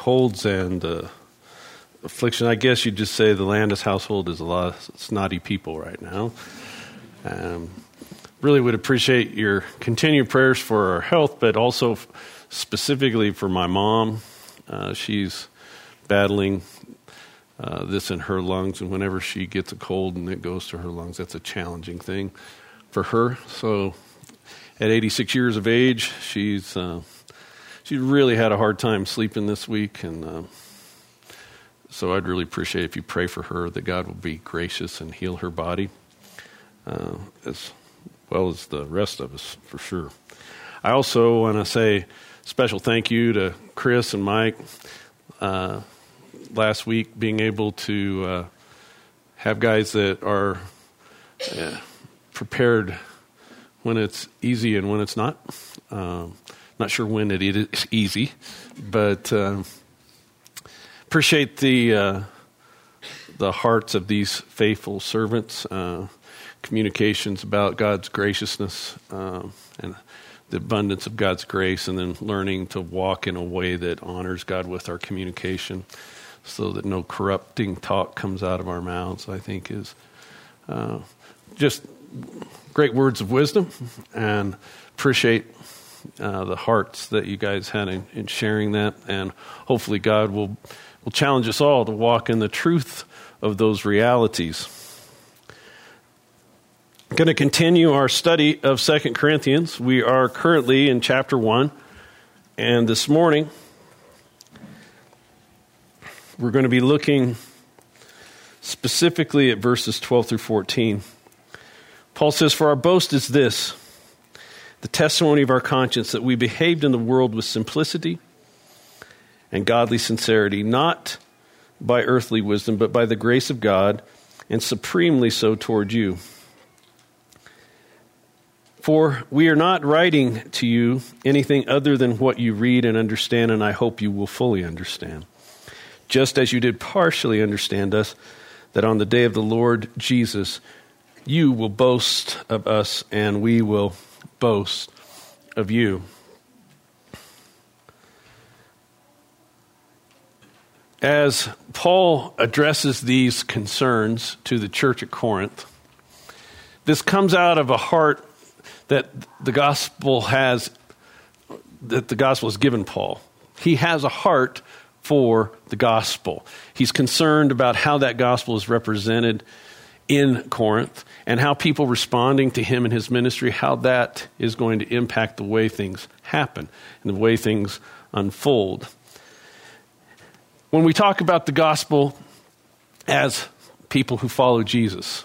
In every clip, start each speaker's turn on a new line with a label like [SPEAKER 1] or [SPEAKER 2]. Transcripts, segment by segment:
[SPEAKER 1] colds and affliction. I guess you'd just say the Landis household is a lot of snotty people right now. Really would appreciate your continued prayers for our health, but also specifically for my mom. She's battling this in her lungs, and whenever she gets a cold and it goes to her lungs, that's a challenging thing for her. So at 86 years of age, she really had a hard time sleeping this week, and so I'd really appreciate if you pray for her that God will be gracious and heal her body, as well as the rest of us, for sure. I also want to say special thank you to Chris and Mike. Last week, being able to have guys that are prepared when it's easy and when it's not. Not sure when it is easy, but appreciate the hearts of these faithful servants, communications about God's graciousness and the abundance of God's grace, and then learning to walk in a way that honors God with our communication so that no corrupting talk comes out of our mouths, I think is just great words of wisdom, and appreciate the hearts that you guys had in sharing that, and hopefully God will challenge us all to walk in the truth of those realities. I'm going to continue our study of 2 Corinthians. We are currently in chapter 1, and this morning we're going to be looking specifically at verses 12 through 14. Paul says, "For our boast is this, the testimony of our conscience, that we behaved in the world with simplicity and godly sincerity, not by earthly wisdom, but by the grace of God, and supremely so toward you. For we are not writing to you anything other than what you read and understand, and I hope you will fully understand. Just as you did partially understand us, that on the day of the Lord Jesus, you will boast of us, and we will boast of you." As Paul addresses these concerns to the church at Corinth, this comes out of a heart that the gospel has given Paul. He has a heart for the gospel. He's concerned about how that gospel is represented in Corinth and how people responding to him and his ministry, how that is going to impact the way things happen and the way things unfold. When we talk about the gospel as people who follow Jesus,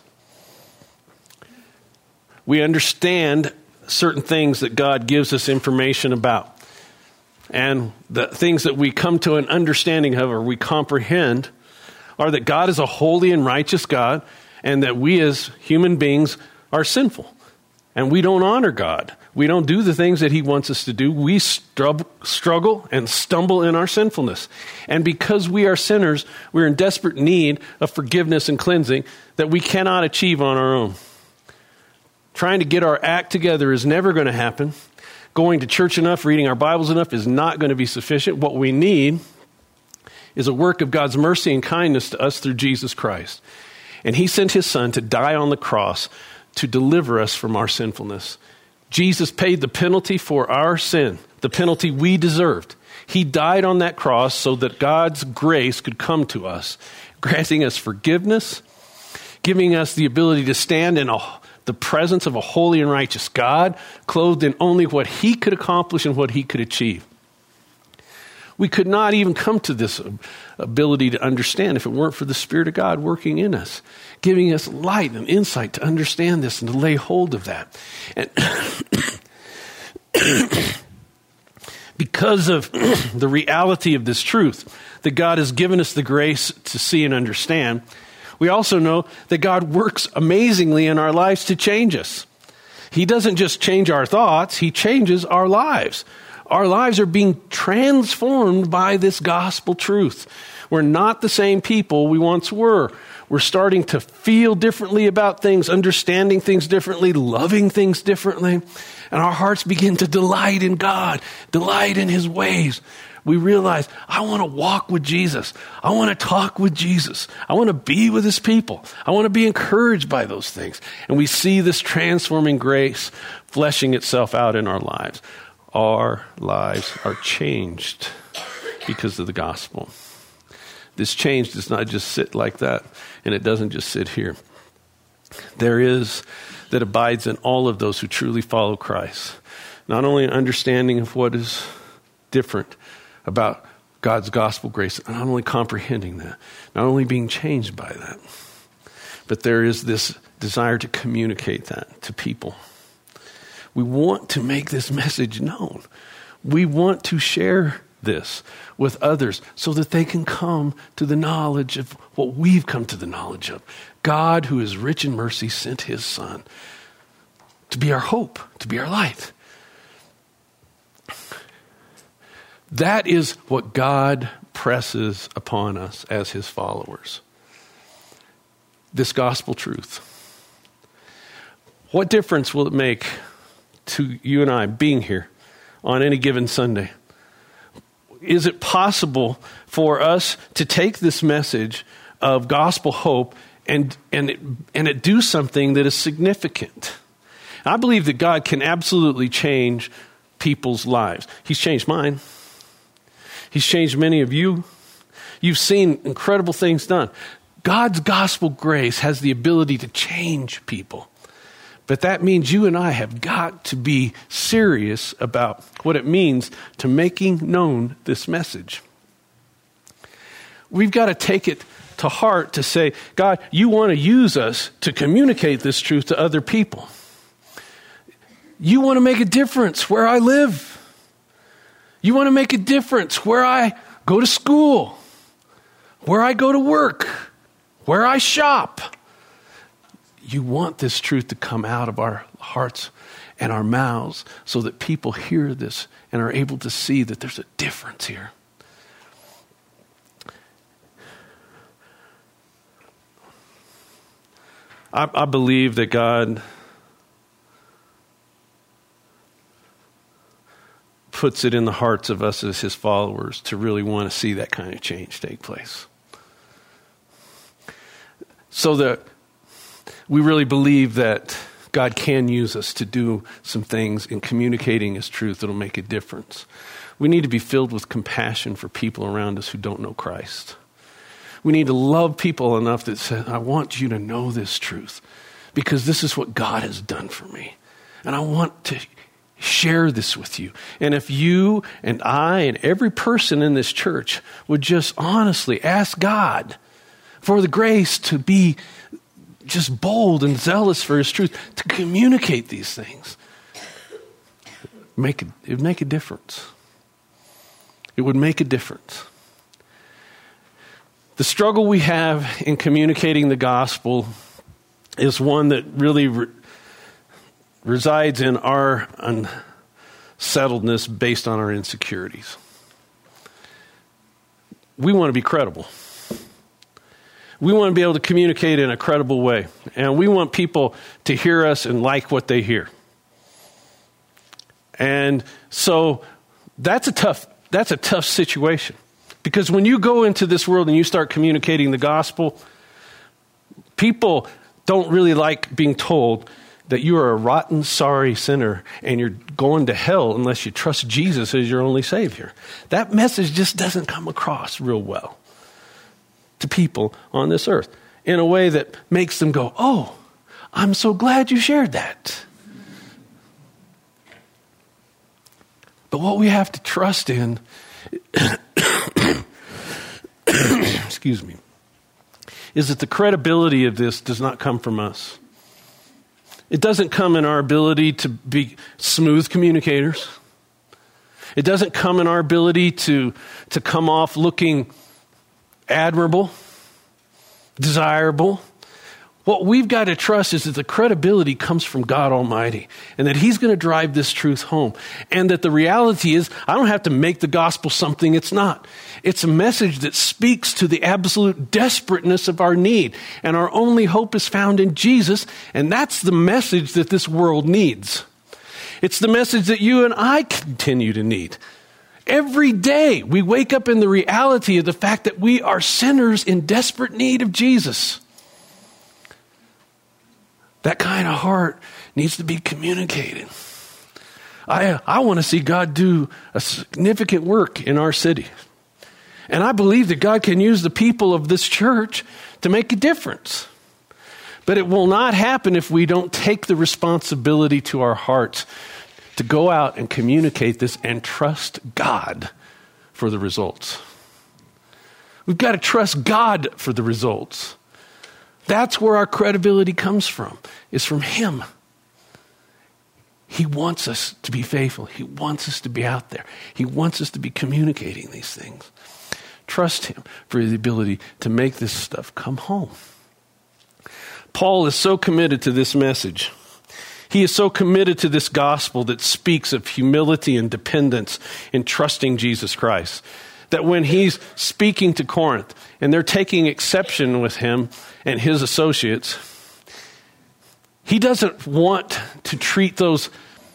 [SPEAKER 1] we understand certain things that God gives us information about. And the things that we come to an understanding of or we comprehend are that God is a holy and righteous God, and that we as human beings are sinful. And we don't honor God. We don't do the things that he wants us to do. We struggle and stumble in our sinfulness. And because we are sinners, we're in desperate need of forgiveness and cleansing that we cannot achieve on our own. Trying to get our act together is never going to happen. Going to church enough, reading our Bibles enough is not going to be sufficient. What we need is a work of God's mercy and kindness to us through Jesus Christ. And he sent his son to die on the cross to deliver us from our sinfulness. Jesus paid the penalty for our sin, the penalty we deserved. He died on that cross so that God's grace could come to us, granting us forgiveness, giving us the ability to stand in the presence of a holy and righteous God, clothed in only what he could accomplish and what he could achieve. We could not even come to this ability to understand if it weren't for the Spirit of God working in us, giving us light and insight to understand this and to lay hold of that. And because of the reality of this truth, that God has given us the grace to see and understand, we also know that God works amazingly in our lives to change us. He doesn't just change our thoughts, he changes our lives. Our lives are being transformed by this gospel truth. We're not the same people we once were. We're starting to feel differently about things, understanding things differently, loving things differently. and our hearts begin to delight in God, delight in his ways, we realize, I want to walk with Jesus. I want to talk with Jesus. I want to be with his people. I want to be encouraged by those things. And we see this transforming grace fleshing itself out in our lives. Our lives are changed because of the gospel. This change does not just sit like that, and it doesn't just sit here. There is that abides in all of those who truly follow Christ. Not only an understanding of what is different about God's gospel grace, not only comprehending that, not only being changed by that, but there is this desire to communicate that to people. We want to make this message known. We want to share this with others so that they can come to the knowledge of what we've come to the knowledge of. God, who is rich in mercy, sent his Son to be our hope, to be our light. That is what God presses upon us as his followers. This gospel truth. What difference will it make to you and I being here on any given Sunday? Is it possible for us to take this message of gospel hope and it do something that is significant? I believe that God can absolutely change people's lives. He's changed mine. He's changed many of you. You've seen incredible things done. God's gospel grace has the ability to change people. But that means you and I have got to be serious about what it means to making known this message. We've got to take it to heart to say, God, you want to use us to communicate this truth to other people. You want to make a difference where I live. You want to make a difference where I go to school, where I go to work, where I shop. You want this truth to come out of our hearts and our mouths so that people hear this and are able to see that there's a difference here. I believe that God puts it in the hearts of us as his followers to really want to see that kind of change take place. So that we really believe that God can use us to do some things in communicating his truth that will make a difference. We need to be filled with compassion for people around us who don't know Christ. We need to love people enough that say, I want you to know this truth because this is what God has done for me. And I want to share this with you. And if you and I and every person in this church would just honestly ask God for the grace to be just bold and zealous for his truth, to communicate these things, it would make a difference. It would make a difference. The struggle we have in communicating the gospel is one that really resides in our unsettledness based on our insecurities. We want to be credible. We want to be able to communicate in a credible way. And we want people to hear us and like what they hear. And so that's a tough situation. Because when you go into this world and you start communicating the gospel, people don't really like being told that you are a rotten, sorry sinner and you're going to hell unless you trust Jesus as your only Savior. That message just doesn't come across real well to people on this earth in a way that makes them go, oh, I'm so glad you shared that. But what we have to trust in, excuse me, is that the credibility of this does not come from us. It doesn't come in our ability to be smooth communicators. It doesn't come in our ability to come off looking admirable, desirable. What we've got to trust is that the credibility comes from God Almighty and that he's going to drive this truth home. And that the reality is, I don't have to make the gospel something it's not. It's a message that speaks to the absolute desperateness of our need. And our only hope is found in Jesus. And that's the message that this world needs. It's the message that you and I continue to need. Every day we wake up in the reality of the fact that we are sinners in desperate need of Jesus. That kind of heart needs to be communicated. I want to see God do a significant work in our city. And I believe that God can use the people of this church to make a difference. But it will not happen if we don't take the responsibility to our hearts to go out and communicate this and trust God for the results. We've got to trust God for the results. That's where our credibility comes from, is from Him. He wants us to be faithful. He wants us to be out there. He wants us to be communicating these things. Trust Him for the ability to make this stuff come home. Paul is so committed to this message. He is so committed to this gospel that speaks of humility and dependence in trusting Jesus Christ, that when he's speaking to Corinth and they're taking exception with him and his associates, he doesn't want to treat those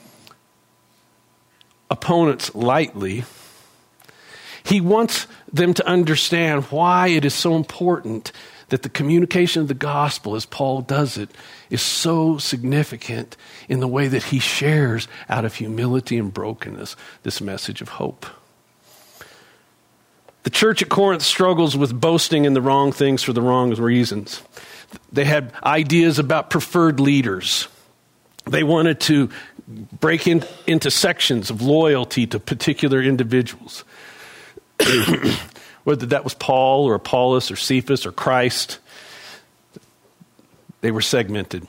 [SPEAKER 1] opponents lightly. He wants them to understand why it is so important that the communication of the gospel, as Paul does it, is so significant in the way that he shares out of humility and brokenness this message of hope. The church at Corinth struggles with boasting in the wrong things for the wrong reasons. They had ideas about preferred leaders. They wanted to break into sections of loyalty to particular individuals. Whether that was Paul or Apollos or Cephas or Christ, they were segmented.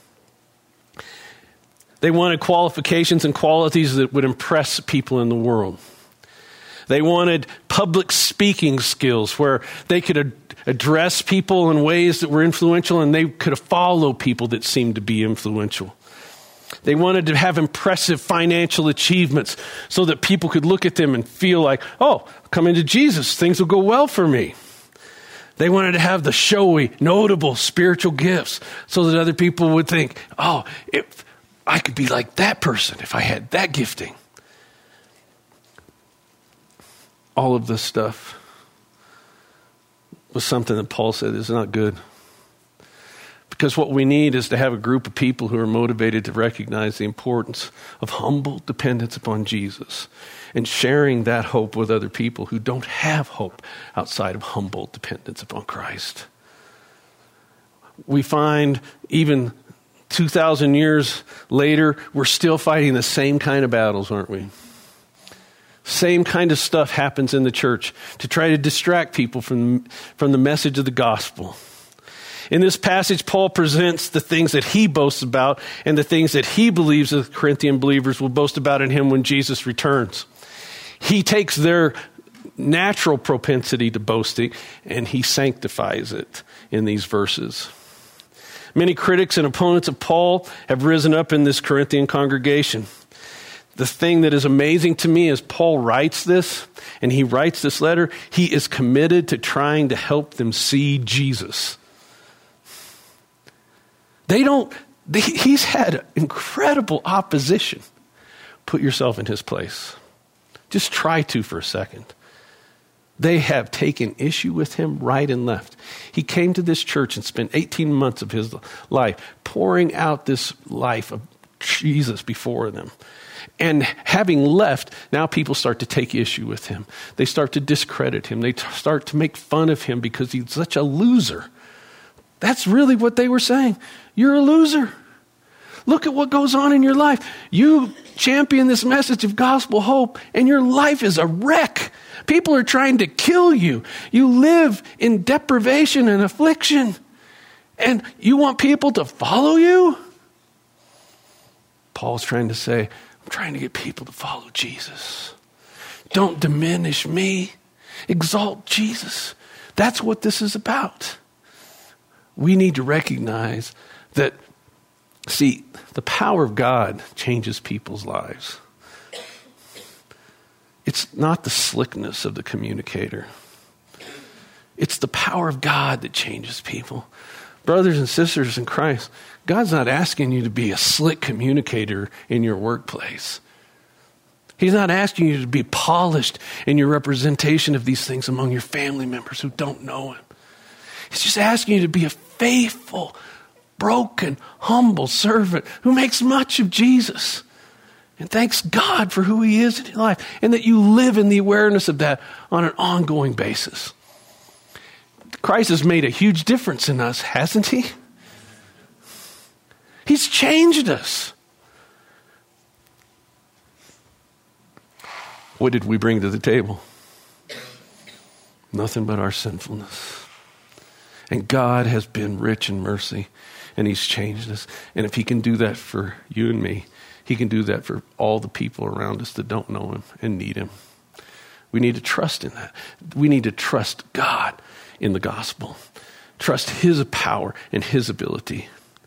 [SPEAKER 1] They wanted qualifications and qualities that would impress people in the world. They wanted public speaking skills where they could address people in ways that were influential and they could follow people that seemed to be influential. They wanted to have impressive financial achievements so that people could look at them and feel like, oh, come into Jesus, things will go well for me. They wanted to have the showy, notable spiritual gifts so that other people would think, oh, if I could be like that person if I had that gifting. All of this stuff was something that Paul said is not good. Because what we need is to have a group of people who are motivated to recognize the importance of humble dependence upon Jesus and sharing that hope with other people who don't have hope outside of humble dependence upon Christ. We find even 2,000 years later, we're still fighting the same kind of battles, aren't we? Same kind of stuff happens in the church to try to distract people from the message of the gospel. In this passage, Paul presents the things that he boasts about and the things that he believes the Corinthian believers will boast about in him when Jesus returns. He takes their natural propensity to boasting and he sanctifies it in these verses. Many critics and opponents of Paul have risen up in this Corinthian congregation. The thing that is amazing to me is Paul writes this, and he writes this letter. He is committed to trying to help them see Jesus. He's had incredible opposition. Put yourself in his place. Just try to for a second. They have taken issue with him right and left. He came to this church and spent 18 months of his life pouring out this life of Jesus before them. And having left, now people start to take issue with him. They start to discredit him. They start to make fun of him because he's such a loser. That's really what they were saying. You're a loser. Look at what goes on in your life. You champion this message of gospel hope, and your life is a wreck. People are trying to kill you. You live in deprivation and affliction, and you want people to follow you? Paul's trying to say, I'm trying to get people to follow Jesus. Don't diminish me. Exalt Jesus. That's what this is about. We need to recognize that, see, the power of God changes people's lives. It's not the slickness of the communicator. It's the power of God that changes people. Brothers and sisters in Christ, God's not asking you to be a slick communicator in your workplace. He's not asking you to be polished in your representation of these things among your family members who don't know him. He's just asking you to be a faithful, broken, humble servant who makes much of Jesus and thanks God for who he is in your life, and that you live in the awareness of that on an ongoing basis. Christ has made a huge difference in us, hasn't he? He's changed us. What did we bring to the table? Nothing but our sinfulness. And God has been rich in mercy, and he's changed us. And if he can do that for you and me, he can do that for all the people around us that don't know him and need him. We need to trust in that. We need to trust God in the gospel. Trust his power and his ability.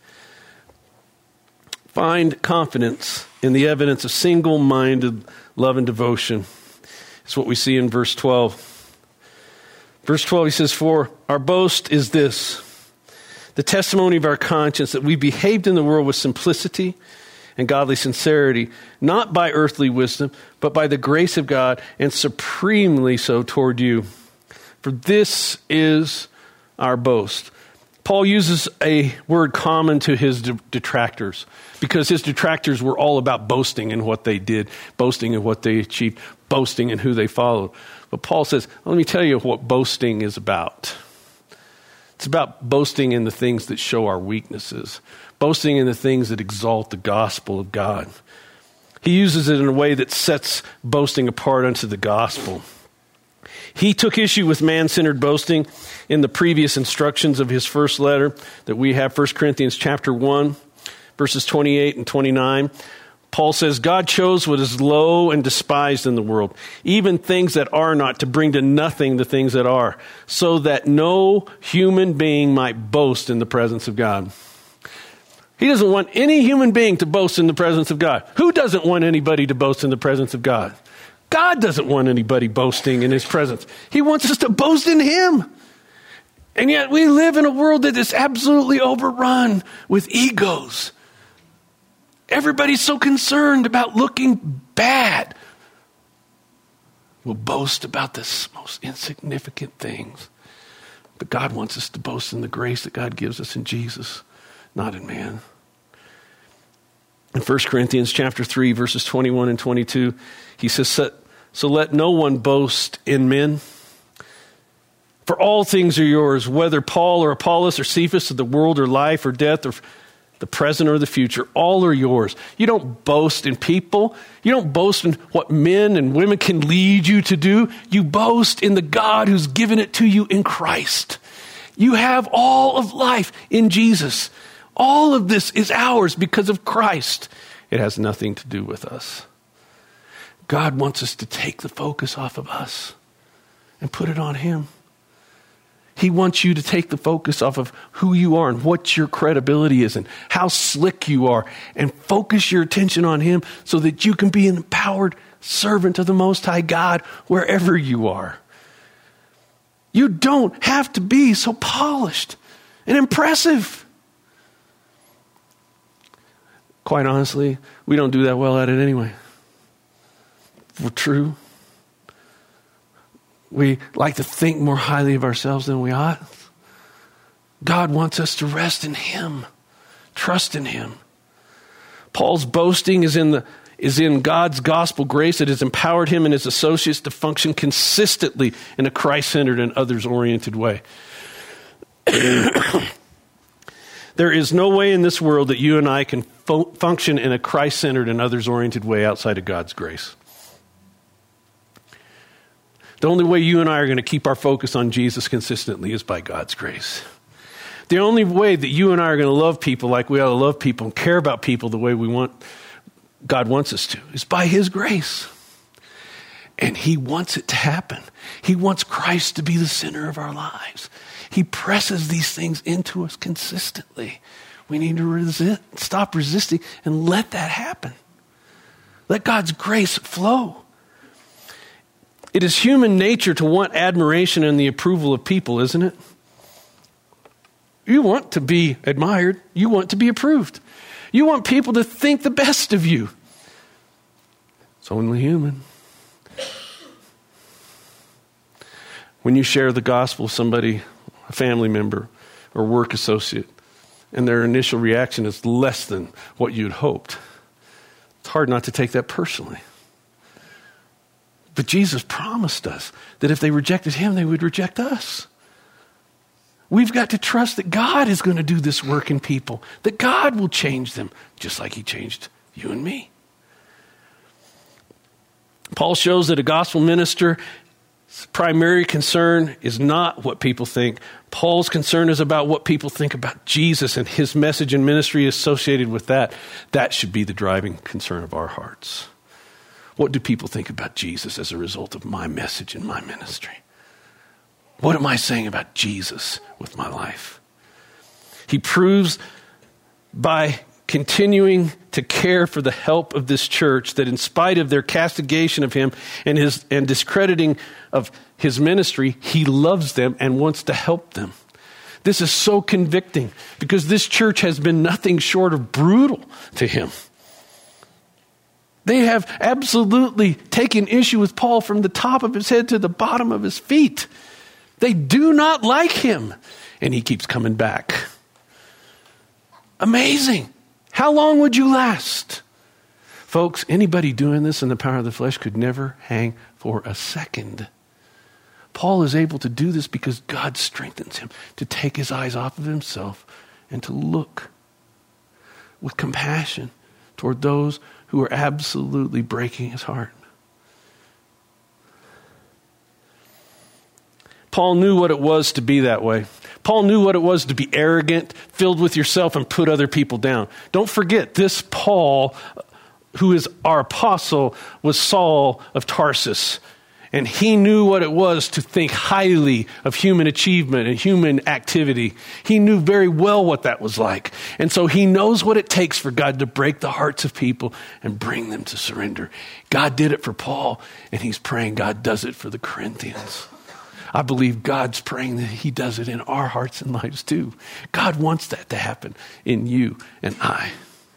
[SPEAKER 1] Find confidence in the evidence of single-minded love and devotion. It's what we see in verse 12. Verse 12, he says, "For our boast is this, the testimony of our conscience, that we behaved in the world with simplicity and godly sincerity, not by earthly wisdom, but by the grace of God, and supremely so toward you. For this is our boast." Paul uses a word common to his detractors, because his detractors were all about boasting in what they did, boasting in what they achieved, boasting in who they followed. But Paul says, let me tell you what boasting is about. It's about boasting in the things that show our weaknesses, boasting in the things that exalt the gospel of God. He uses it in a way that sets boasting apart unto the gospel. He took issue with man-centered boasting in the previous instructions of his first letter that we have, 1 Corinthians chapter 1, verses 28 and 29. Paul says, God chose what is low and despised in the world, even things that are not, to bring to nothing the things that are, so that no human being might boast in the presence of God. He doesn't want any human being to boast in the presence of God. Who doesn't want anybody to boast in the presence of God? God doesn't want anybody boasting in his presence. He wants us to boast in him. And yet we live in a world that is absolutely overrun with egos. Everybody's so concerned about looking bad. We'll boast about the most insignificant things. But God wants us to boast in the grace that God gives us in Jesus, not in man. In 1 Corinthians chapter 3, verses 21 and 22, he says, so let no one boast in men. For all things are yours, whether Paul or Apollos or Cephas, or the world or life or death or the present or the future, all are yours. You don't boast in people. You don't boast in what men and women can lead you to do. You boast in the God who's given it to you in Christ. You have all of life in Jesus. All of this is ours because of Christ. It has nothing to do with us. God wants us to take the focus off of us and put it on him. He wants you to take the focus off of who you are and what your credibility is and how slick you are, and focus your attention on him so that you can be an empowered servant of the Most High God wherever you are. You don't have to be so polished and impressive. Quite honestly, we don't do that well at it anyway. If we're true, we like to think more highly of ourselves than we ought. God wants us to rest in him, trust in him. Paul's boasting is in God's gospel grace that has empowered him and his associates to function consistently in a Christ-centered and others-oriented way. There is no way in this world that you and I can function in a Christ-centered and others-oriented way outside of God's grace. The only way you and I are going to keep our focus on Jesus consistently is by God's grace. The only way that you and I are going to love people like we ought to love people and care about people the way God wants us to is by his grace. And he wants it to happen. He wants Christ to be the center of our lives. He presses these things into us consistently. We need to stop resisting and let that happen. Let God's grace flow. It is human nature to want admiration and the approval of people, isn't it? You want to be admired. You want to be approved. You want people to think the best of you. It's only human. When you share the gospel with somebody, a family member or work associate, and their initial reaction is less than what you'd hoped, it's hard not to take that personally. But Jesus promised us that if they rejected him, they would reject us. We've got to trust that God is going to do this work in people, that God will change them, just like he changed you and me. Paul shows that a gospel minister's primary concern is not what people think. Paul's concern is about what people think about Jesus and his message and ministry associated with that. That should be the driving concern of our hearts. What do people think about Jesus as a result of my message and my ministry? What am I saying about Jesus with my life? He proves by continuing to care for the help of this church that in spite of their castigation of him and discrediting of his ministry, he loves them and wants to help them. This is so convicting because this church has been nothing short of brutal to him. They have absolutely taken issue with Paul from the top of his head to the bottom of his feet. They do not like him, and he keeps coming back. Amazing. How long would you last? Folks, anybody doing this in the power of the flesh could never hang for a second. Paul is able to do this because God strengthens him to take his eyes off of himself and to look with compassion toward those who are absolutely breaking his heart. Paul knew what it was to be that way. Paul knew what it was to be arrogant, filled with yourself, and put other people down. Don't forget, this Paul, who is our apostle, was Saul of Tarsus. And he knew what it was to think highly of human achievement and human activity. He knew very well what that was like. And so he knows what it takes for God to break the hearts of people and bring them to surrender. God did it for Paul, and he's praying God does it for the Corinthians. I believe God's praying that he does it in our hearts and lives too. God wants that to happen in you and I.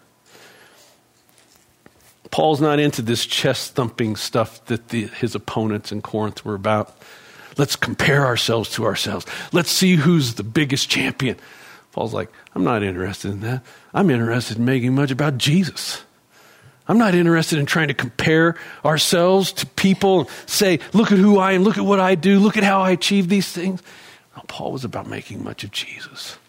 [SPEAKER 1] Paul's not into this chest-thumping stuff that his opponents in Corinth were about. Let's compare ourselves to ourselves. Let's see who's the biggest champion. Paul's like, I'm not interested in that. I'm interested in making much about Jesus. I'm not interested in trying to compare ourselves to people and say, look at who I am, look at what I do, look at how I achieve these things. No, Paul was about making much of Jesus.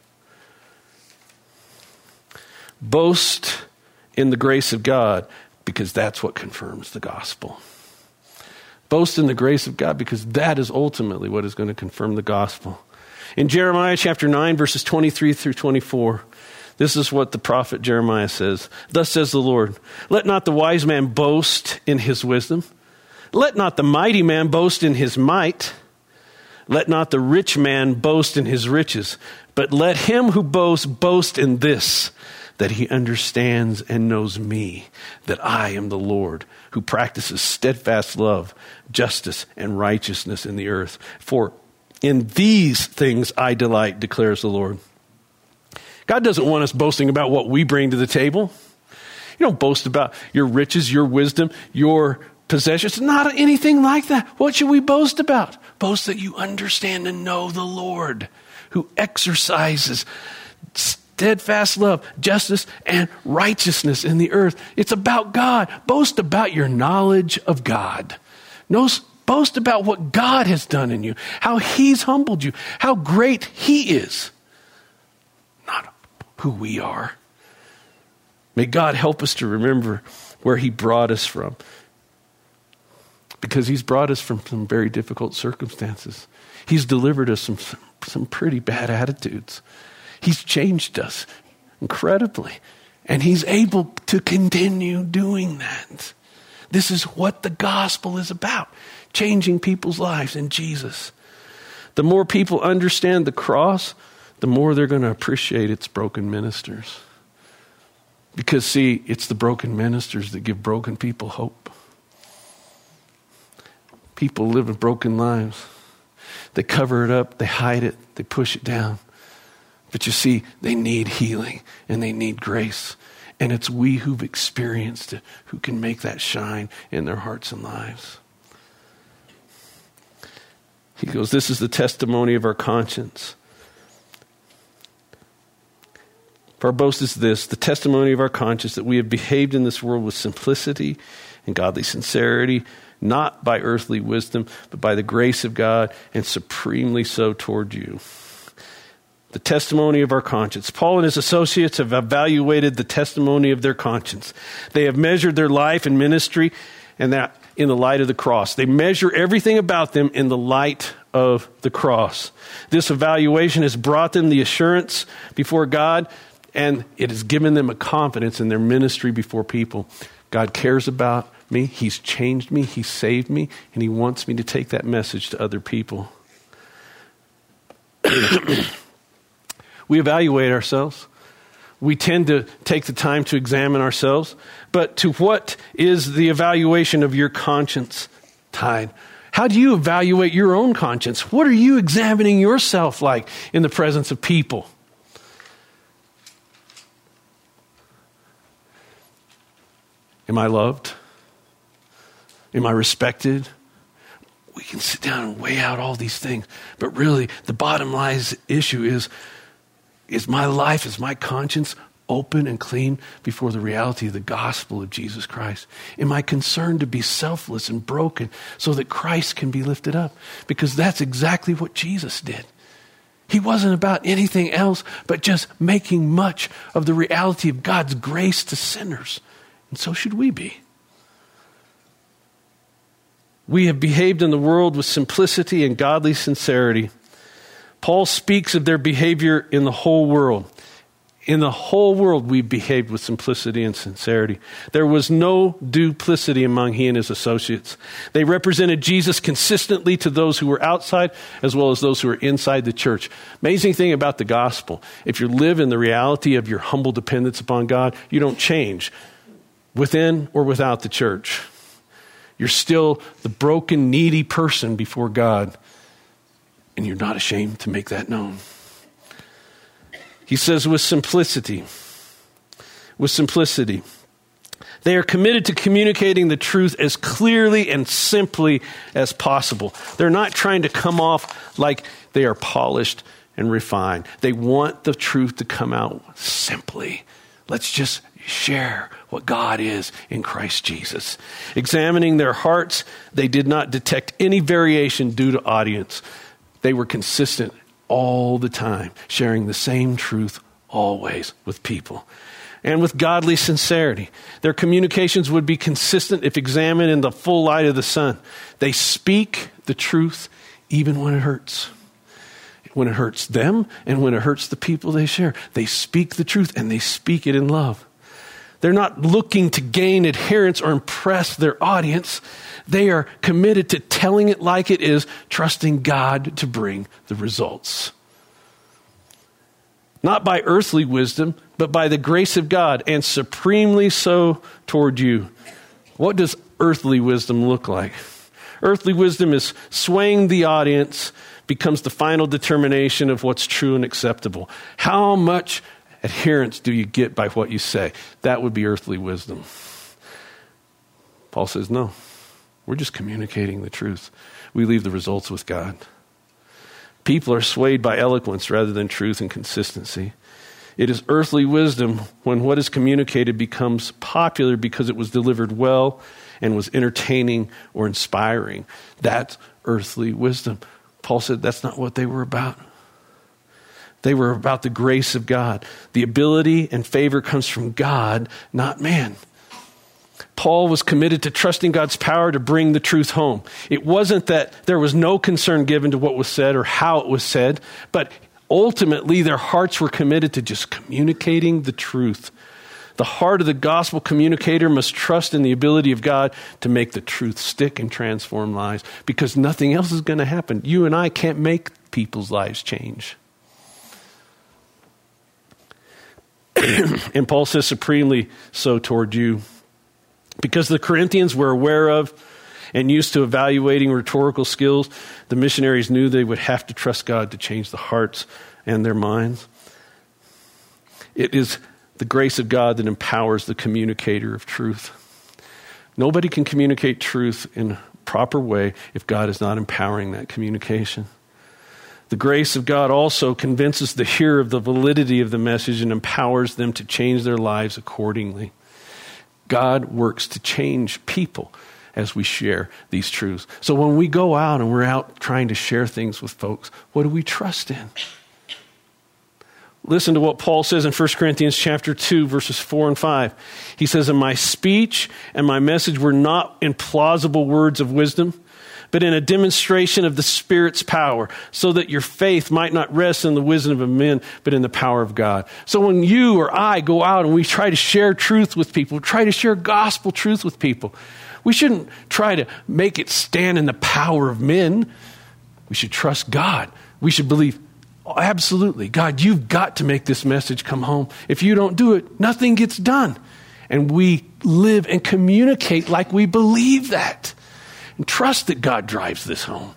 [SPEAKER 1] Boast in the grace of God, because that's what confirms the gospel. Boast in the grace of God, because that is ultimately what is going to confirm the gospel. In Jeremiah chapter 9, verses 23 through 24, this is what the prophet Jeremiah says. Thus says the Lord, let not the wise man boast in his wisdom. Let not the mighty man boast in his might. Let not the rich man boast in his riches. But let him who boasts boast in this, that he understands and knows me, that I am the Lord, who practices steadfast love, justice, and righteousness in the earth. For in these things I delight, declares the Lord. God doesn't want us boasting about what we bring to the table. You don't boast about your riches, your wisdom, your possessions. Not anything like that. What should we boast about? Boast that you understand and know the Lord, who exercises steadfast love, justice, and righteousness in the earth. It's about God. Boast about your knowledge of God. Boast about what God has done in you, how he's humbled you, how great he is. Not who we are. May God help us to remember where he brought us from, because he's brought us from some very difficult circumstances. He's delivered us from some pretty bad attitudes. He's changed us incredibly, and he's able to continue doing that. This is what the gospel is about, changing people's lives in Jesus. The more people understand the cross, the more they're going to appreciate its broken ministers. Because, see, it's the broken ministers that give broken people hope. People live in broken lives. They cover it up, they hide it, they push it down. But you see, they need healing and they need grace. And it's we who've experienced it who can make that shine in their hearts and lives. He goes, this is the testimony of our conscience. For our boast is this, the testimony of our conscience, that we have behaved in this world with simplicity and godly sincerity, not by earthly wisdom, but by the grace of God, and supremely so toward you. The testimony of our conscience. Paul and his associates have evaluated the testimony of their conscience. They have measured their life and ministry and that in the light of the cross. They measure everything about them in the light of the cross. This evaluation has brought them the assurance before God, and it has given them a confidence in their ministry before people. God cares about me. He's changed me. He saved me. And he wants me to take that message to other people. We evaluate ourselves. We tend to take the time to examine ourselves. But to what is the evaluation of your conscience tied? How do you evaluate your own conscience? What are you examining yourself like in the presence of people? Am I loved? Am I respected? We can sit down and weigh out all these things. But really, the bottom line issue is my life, is my conscience open and clean before the reality of the gospel of Jesus Christ? Am I concerned to be selfless and broken so that Christ can be lifted up? Because that's exactly what Jesus did. He wasn't about anything else but just making much of the reality of God's grace to sinners. And so should we be. We have behaved in the world with simplicity and godly sincerity. Paul speaks of their behavior in the whole world. In the whole world, we behaved with simplicity and sincerity. There was no duplicity among he and his associates. They represented Jesus consistently to those who were outside as well as those who were inside the church. Amazing thing about the gospel, if you live in the reality of your humble dependence upon God, you don't change within or without the church. You're still the broken, needy person before God, and you're not ashamed to make that known. He says with simplicity. They are committed to communicating the truth as clearly and simply as possible. They're not trying to come off like they are polished and refined. They want the truth to come out simply. Let's just share what God is in Christ Jesus. Examining their hearts, they did not detect any variation due to audience. They were consistent all the time, sharing the same truth always with people. And with godly sincerity, their communications would be consistent if examined in the full light of the sun. They speak the truth even when it hurts. When it hurts them and when it hurts the people they share. They speak the truth and they speak it in love. They're not looking to gain adherence or impress their audience. They are committed to telling it like it is, trusting God to bring the results. Not by earthly wisdom, but by the grace of God, and supremely so toward you. What does earthly wisdom look like? Earthly wisdom is swaying the audience, becomes the final determination of what's true and acceptable. How much adherence do you get by what you say? That would be earthly wisdom. Paul says, no, we're just communicating the truth. We leave the results with God. People are swayed by eloquence rather than truth and consistency. It is earthly wisdom when what is communicated becomes popular because it was delivered well and was entertaining or inspiring. That's earthly wisdom. Paul said that's not what they were about. They were about the grace of God. The ability and favor comes from God, not man. Paul was committed to trusting God's power to bring the truth home. It wasn't that there was no concern given to what was said or how it was said, but ultimately their hearts were committed to just communicating the truth. The heart of the gospel communicator must trust in the ability of God to make the truth stick and transform lives, because nothing else is going to happen. You and I can't make people's lives change. And Paul says supremely so toward you. Because the Corinthians were aware of and used to evaluating rhetorical skills, the missionaries knew they would have to trust God to change the hearts and their minds. It is the grace of God that empowers the communicator of truth. Nobody can communicate truth in a proper way if God is not empowering that communication. The grace of God also convinces the hearer of the validity of the message and empowers them to change their lives accordingly. God works to change people as we share these truths. So when we go out and we're out trying to share things with folks, what do we trust in? Listen to what Paul says in 1 Corinthians chapter 2, verses 4 and 5. He says, "And my speech and my message were not in plausible words of wisdom, but in a demonstration of the Spirit's power, so that your faith might not rest in the wisdom of men, but in the power of God." So when you or I go out and we try to share truth with people, try to share gospel truth with people, we shouldn't try to make it stand in the power of men. We should trust God. We should believe, absolutely, God, you've got to make this message come home. If you don't do it, nothing gets done. And we live and communicate like we believe that. And trust that God drives this home.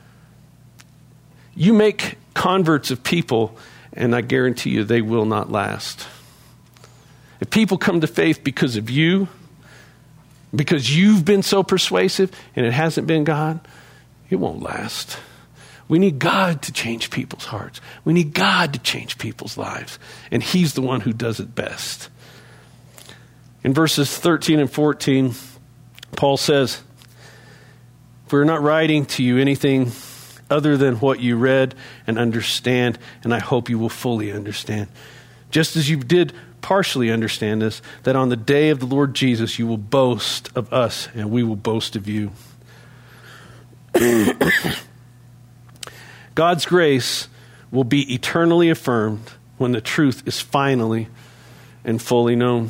[SPEAKER 1] You make converts of people, and I guarantee you they will not last. If people come to faith because of you, because you've been so persuasive and it hasn't been God, it won't last. We need God to change people's hearts. We need God to change people's lives. And He's the one who does it best. In verses 13 and 14, Paul says, "We're not writing to you anything other than what you read and understand, and I hope you will fully understand. Just as you did partially understand this, that on the day of the Lord Jesus you will boast of us and we will boast of you." God's grace will be eternally affirmed when the truth is finally and fully known.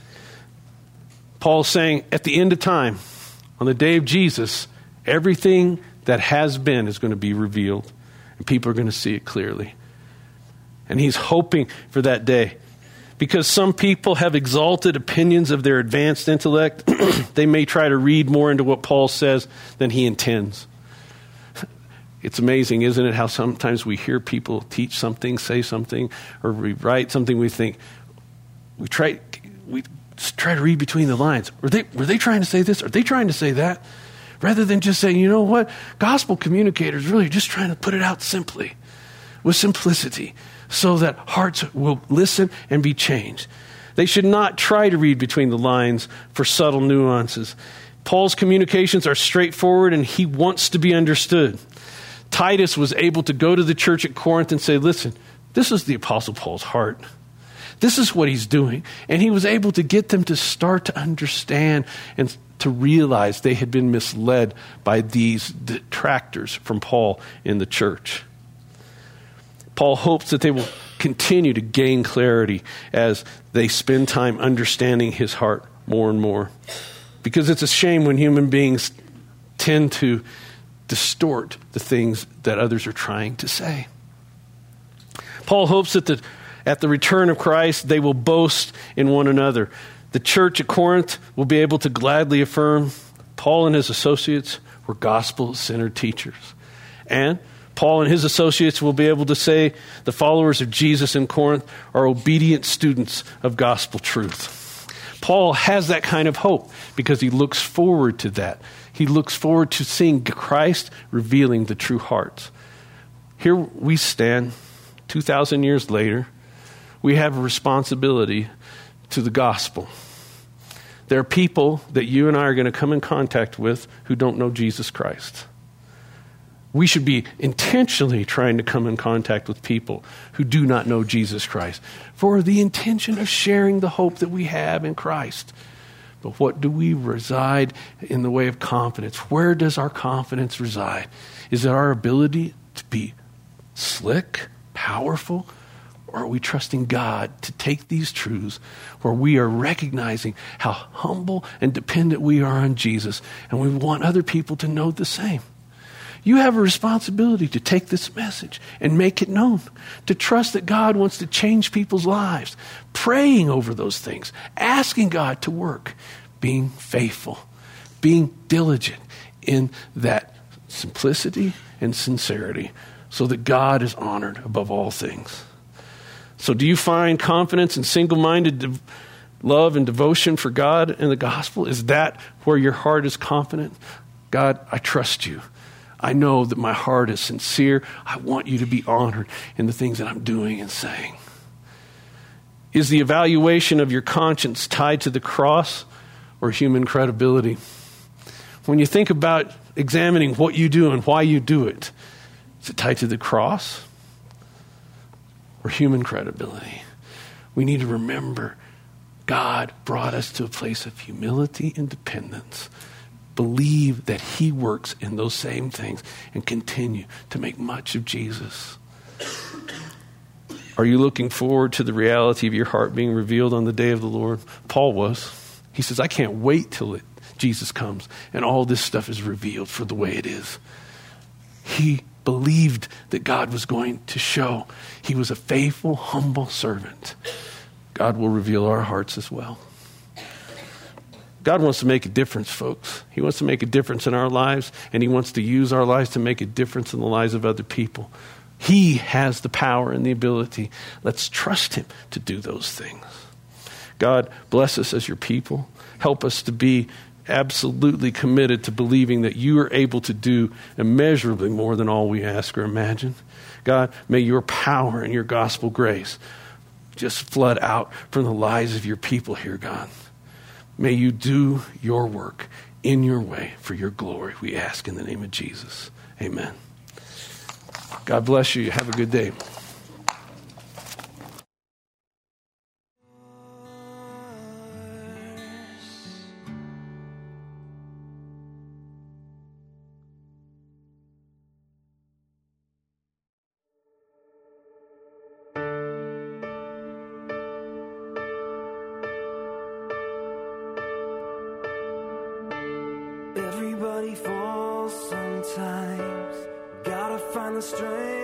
[SPEAKER 1] Paul's saying at the end of time, on the day of Jesus, everything that has been is going to be revealed, and people are going to see it clearly. And he's hoping for that day. Because some people have exalted opinions of their advanced intellect, they may try to read more into what Paul says than he intends. It's amazing, isn't it, how sometimes we hear people teach something, say something, or we write something, we think, we try to read between the lines. Were they trying to say this? Are they trying to say that? Rather than just saying, you know what? Gospel communicators really are just trying to put it out simply, with simplicity, so that hearts will listen and be changed. They should not try to read between the lines for subtle nuances. Paul's communications are straightforward and he wants to be understood. Titus was able to go to the church at Corinth and say, listen, this is the Apostle Paul's heart. This is what he's doing. And he was able to get them to start to understand and to realize they had been misled by these detractors from Paul in the church. Paul hopes that they will continue to gain clarity as they spend time understanding his heart more and more. Because it's a shame when human beings tend to distort the things that others are trying to say. Paul hopes that at the return of Christ, they will boast in one another. The church at Corinth will be able to gladly affirm Paul and his associates were gospel-centered teachers. And Paul and his associates will be able to say the followers of Jesus in Corinth are obedient students of gospel truth. Paul has that kind of hope because he looks forward to that. He looks forward to seeing Christ revealing the true hearts. Here we stand 2,000 years later. We have a responsibility to the gospel. There are people that you and I are going to come in contact with who don't know Jesus Christ. We should be intentionally trying to come in contact with people who do not know Jesus Christ for the intention of sharing the hope that we have in Christ. But what do we reside in the way of confidence? Where does our confidence reside? Is it our ability to be slick, powerful, or are we trusting God to take these truths where we are recognizing how humble and dependent we are on Jesus, and we want other people to know the same? You have a responsibility to take this message and make it known, to trust that God wants to change people's lives, praying over those things, asking God to work, being faithful, being diligent in that simplicity and sincerity so that God is honored above all things. So do you find confidence in single-minded love and devotion for God and the gospel? Is that where your heart is confident? God, I trust you. I know that my heart is sincere. I want you to be honored in the things that I'm doing and saying. Is the evaluation of your conscience tied to the cross or human credibility? When you think about examining what you do and why you do it, is it tied to the cross or human credibility? We need to remember God brought us to a place of humility and dependence. Believe that he works in those same things and continue to make much of Jesus. Are you looking forward to the reality of your heart being revealed on the day of the Lord? Paul was. He says, I can't wait till Jesus comes and all this stuff is revealed for the way it is. He believed that God was going to show. He was a faithful, humble servant. God will reveal our hearts as well. God wants to make a difference, folks. He wants to make a difference in our lives, and he wants to use our lives to make a difference in the lives of other people. He has the power and the ability. Let's trust him to do those things. God, bless us as your people. Help us to be absolutely committed to believing that you are able to do immeasurably more than all we ask or imagine. God, may your power and your gospel grace just flood out from the lives of your people here, God. May you do your work in your way for your glory, we ask in the name of Jesus. Amen. God bless you. Have a good day.
[SPEAKER 2] Everybody falls sometimes. Gotta find the strength